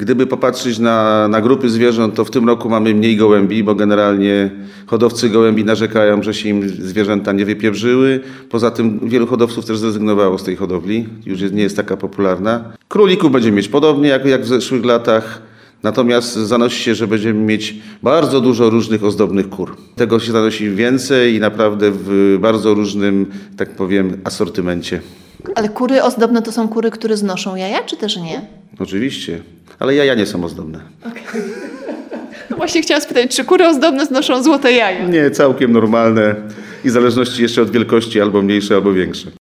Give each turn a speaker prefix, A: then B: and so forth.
A: Gdyby popatrzeć na grupy zwierząt, to w tym roku mamy mniej gołębi, bo generalnie hodowcy gołębi narzekają, że się im zwierzęta nie wypieprzyły. Poza tym wielu hodowców też zrezygnowało z tej hodowli, nie jest taka popularna. Królików będziemy mieć podobnie jak w zeszłych latach, natomiast zanosi się, że będziemy mieć bardzo dużo różnych ozdobnych kur. Tego się zanosi więcej i naprawdę w bardzo różnym, tak powiem, asortymencie.
B: Ale kury ozdobne to są kury, które znoszą jaja, czy też nie?
A: Oczywiście, ale jaja nie są ozdobne.
B: Okay. No właśnie chciałam spytać, czy kury ozdobne znoszą złote jaja?
A: Nie, całkiem normalne i w zależności jeszcze od wielkości albo mniejsze, albo większe.